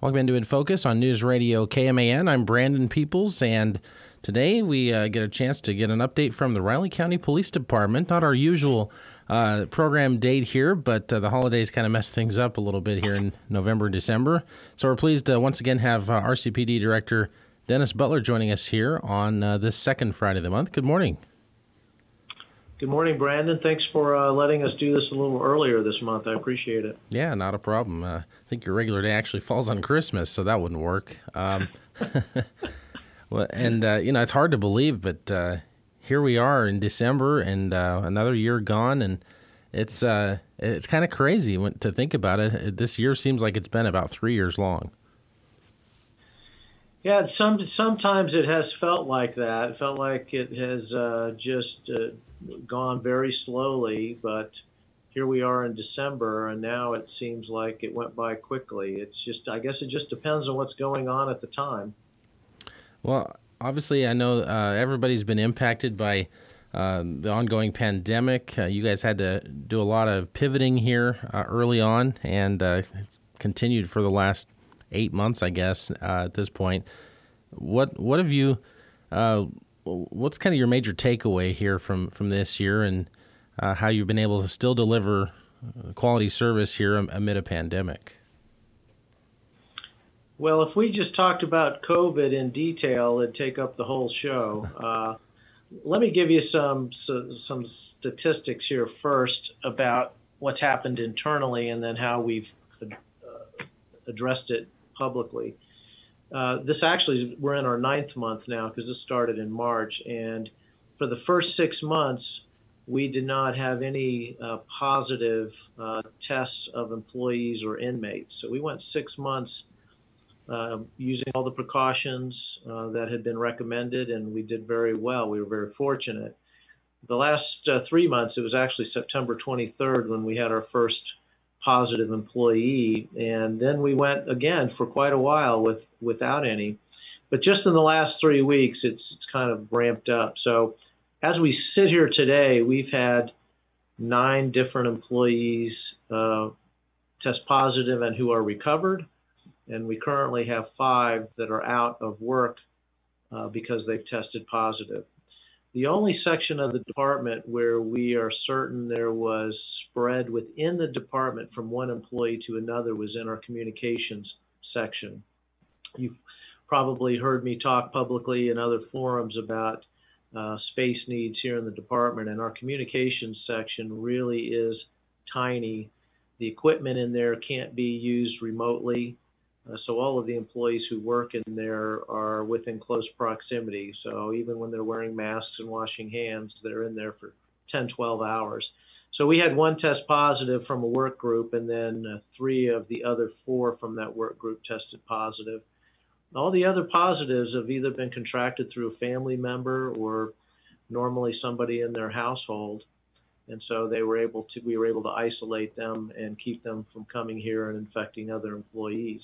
Welcome into In Focus on News Radio KMAN. I'm Brandon Peoples, and today we get a chance to get an update from the Riley County Police Department. Not our usual program date here, but the holidays kind of messed things up a little bit here in November and December. So we're pleased to once again have RCPD Director Dennis Butler joining us here on this second Friday of the month. Good morning. Good morning, Brandon. Thanks for letting us do this a little earlier this month. I appreciate it. Yeah, not a problem. I think your regular day actually falls on Christmas, so that wouldn't work. Well, and it's hard to believe, but here we are in December, and another year gone, and it's kind of crazy to think about it. This year seems like it's been about 3 years long. Yeah, sometimes it has felt like that. It felt like it has just gone very slowly, but here we are in December, and now it seems like it went by quickly. I guess it just depends on what's going on at the time. Well, obviously, I know everybody's been impacted by the ongoing pandemic. You guys had to do a lot of pivoting here early on, and it's continued for the last 8 months, I guess, at this point. What have you? What's kind of your major takeaway here from this year, and how you've been able to still deliver quality service here amid a pandemic? Well, if we just talked about COVID in detail, it'd take up the whole show. Let me give you some statistics here first about what's happened internally, and then how we've addressed it publicly. We're in our 9th month now, because this started in March, and for the first 6 months, we did not have any positive tests of employees or inmates. So we went 6 months using all the precautions that had been recommended, and we did very well. We were very fortunate. The last 3 months, it was actually September 23rd when we had our first positive employee, and then we went again for quite a while without any. But just in the last 3 weeks, it's kind of ramped up. So as we sit here today, we've had 9 different employees test positive and who are recovered, and we currently have 5 that are out of work because they've tested positive. The only section of the department where we are certain there was spread within the department from one employee to another was in our communications section. You've probably heard me talk publicly in other forums about space needs here in the department, and our communications section really is tiny. The equipment in there can't be used remotely, so all of the employees who work in there are within close proximity. So even when they're wearing masks and washing hands, they're in there for 10, 12 hours. So we had 1 test positive from a work group, and then 3 of the other 4 from that work group tested positive. All the other positives have either been contracted through a family member or normally somebody in their household. And so we were able to isolate them and keep them from coming here and infecting other employees.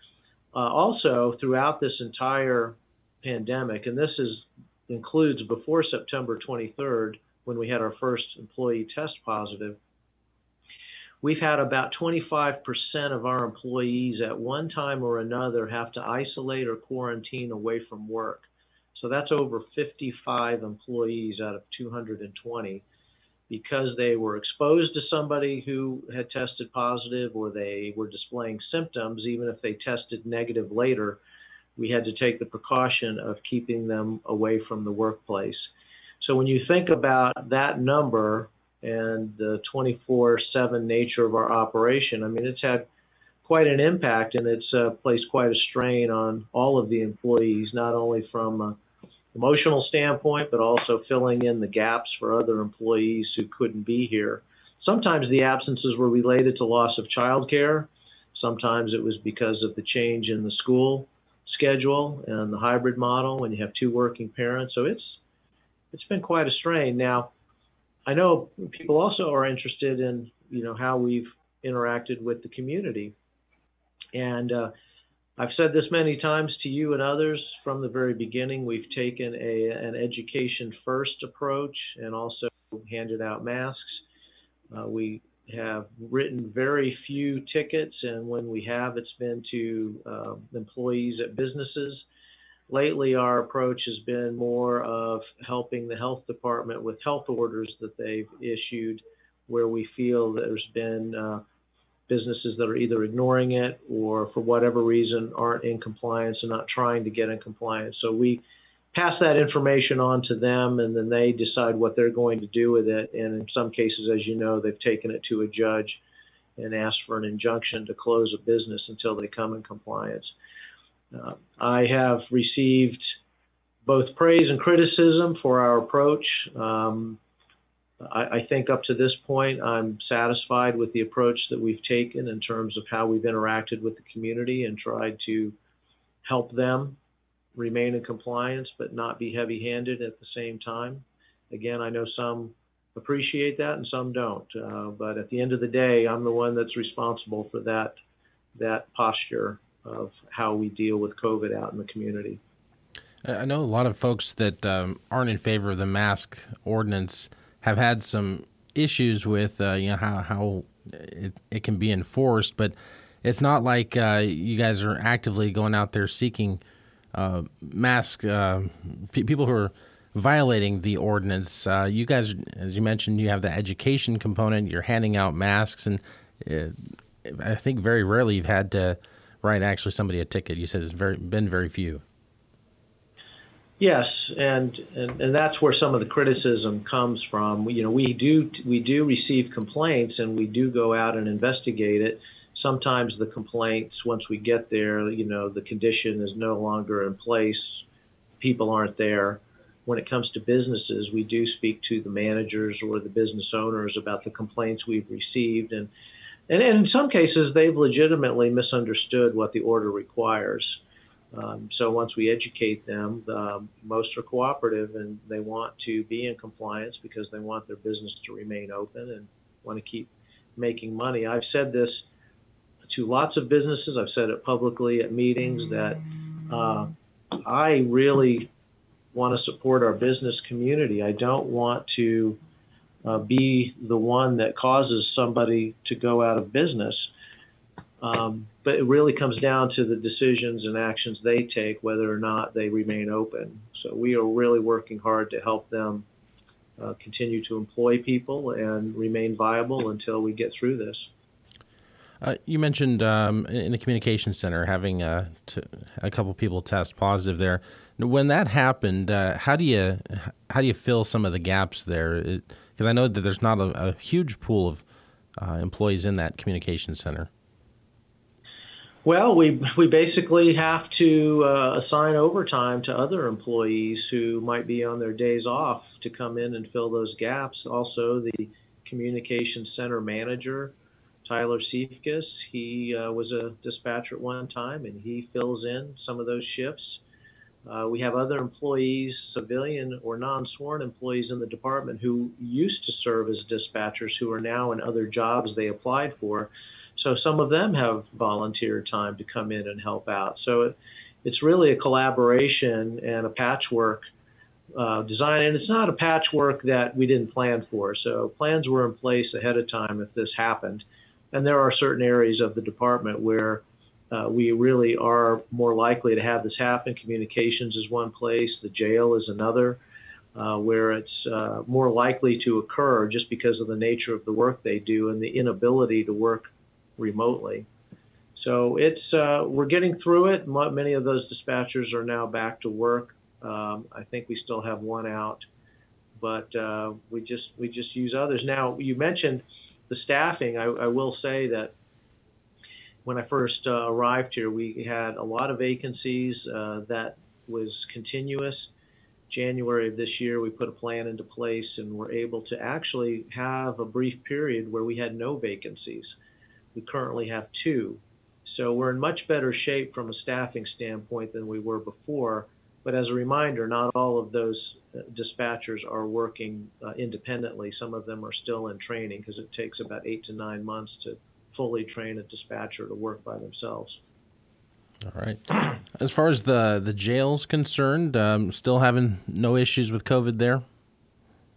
Also, throughout this entire pandemic, and this includes before September 23rd, when we had our first employee test positive, we've had about 25% of our employees at one time or another have to isolate or quarantine away from work. So that's over 55 employees out of 220, because they were exposed to somebody who had tested positive, or they were displaying symptoms. Even if they tested negative later, we had to take the precaution of keeping them away from the workplace. So when you think about that number and the 24/7 nature of our operation, I mean, it's had quite an impact, and it's placed quite a strain on all of the employees, not only from an emotional standpoint, but also filling in the gaps for other employees who couldn't be here. Sometimes the absences were related to loss of childcare. Sometimes it was because of the change in the school schedule and the hybrid model when you have 2 working parents. So it's been quite a strain. Now, I know people also are interested in, how we've interacted with the community. And I've said this many times to you and others from the very beginning. We've taken an education first approach and also handed out masks. We have written very few tickets, and when we have, it's been to employees at businesses. Lately, our approach has been more of helping the health department with health orders that they've issued, where we feel there's been businesses that are either ignoring it or for whatever reason aren't in compliance and not trying to get in compliance. So we pass that information on to them, and then they decide what they're going to do with it. And in some cases, as you know, they've taken it to a judge and asked for an injunction to close a business until they come in compliance. I have received both praise and criticism for our approach. I think up to this point, I'm satisfied with the approach that we've taken in terms of how we've interacted with the community and tried to help them remain in compliance, but not be heavy-handed at the same time. Again, I know some appreciate that and some don't. But at the end of the day, I'm the one that's responsible for that posture of how we deal with COVID out in the community. I know a lot of folks that aren't in favor of the mask ordinance have had some issues with how it can be enforced, but it's not like you guys are actively going out there seeking mask people who are violating the ordinance. You guys, as you mentioned, you have the education component. You're handing out masks, and I think very rarely you've had to write actually somebody a ticket. You said it's been very few. Yes, and that's where some of the criticism comes from. You know, we do receive complaints, and we do go out and investigate it. Sometimes the complaints, once we get there, you know, the condition is no longer in place. People aren't there. When it comes to businesses, we do speak to the managers or the business owners about the complaints we've received, and in some cases, they've legitimately misunderstood what the order requires. So once we educate them, most are cooperative, and they want to be in compliance because they want their business to remain open and want to keep making money. I've said this to lots of businesses. I've said it publicly at meetings that I really want to support our business community. I don't want to be the one that causes somebody to go out of business. But it really comes down to the decisions and actions they take, whether or not they remain open. So we are really working hard to help them continue to employ people and remain viable until we get through this. You mentioned in the communications center having a couple people test positive there. When that happened, how do you fill some of the gaps there? Because I know that there's not a huge pool of employees in that communications center. Well, we basically have to assign overtime to other employees who might be on their days off to come in and fill those gaps. Also, the communications center manager, Tyler Siefkes, he was a dispatcher at one time, and he fills in some of those shifts. We have other employees, civilian or non-sworn employees in the department who used to serve as dispatchers who are now in other jobs they applied for. So some of them have volunteered time to come in and help out. So it's really a collaboration and a patchwork design. And it's not a patchwork that we didn't plan for. So plans were in place ahead of time if this happened. And there are certain areas of the department where we really are more likely to have this happen. Communications is one place. The jail is another, where it's more likely to occur just because of the nature of the work they do and the inability to work remotely. So we're getting through it. Many of those dispatchers are now back to work. I think we still have one out, but we just use others. Now, you mentioned the staffing. I will say that when I first arrived here, we had a lot of vacancies. That was continuous. January of this year, we put a plan into place and were able to actually have a brief period where we had no vacancies. We currently have 2. So we're in much better shape from a staffing standpoint than we were before. But as a reminder, not all of those dispatchers are working independently. Some of them are still in training because it takes about 8 to 9 months to fully train a dispatcher to work by themselves. All right. As far as the jail's concerned, still having no issues with COVID there?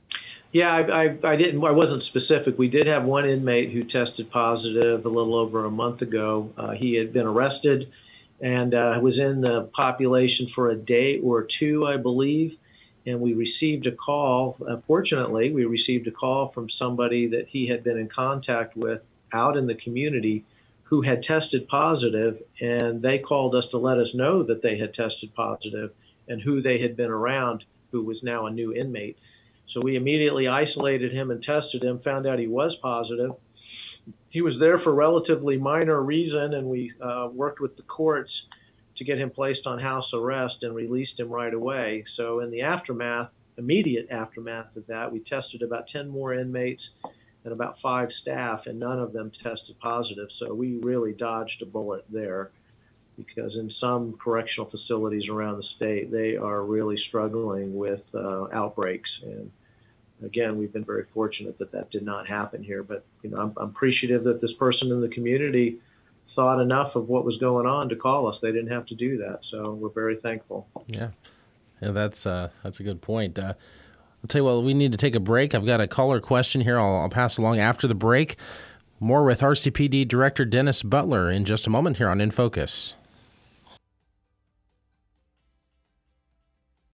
Yeah, I didn't. I wasn't specific. We did have one inmate who tested positive a little over a month ago. He had been arrested and was in the population for a day or two, I believe. And we received a call. Fortunately, we received a call from somebody that he had been in contact with out in the community who had tested positive, and they called us to let us know that they had tested positive and who they had been around, who was now a new inmate. So we immediately isolated him and tested him, found out he was positive. He was there for a relatively minor reason, and we worked with the courts to get him placed on house arrest and released him right away. So in the aftermath, immediate aftermath of that, we tested about 10 more inmates and about 5 staff, and none of them tested positive. So we really dodged a bullet there, because in some correctional facilities around the state, they are really struggling with outbreaks. And again, we've been very fortunate that that did not happen here. But I'm appreciative that this person in the community thought enough of what was going on to call us. They didn't have to do that, so we're very thankful. Yeah, that's a good point. I'll tell you what, we need to take a break. I've got a caller question here I'll pass along after the break. More with RCPD Director Dennis Butler in just a moment here on In Focus.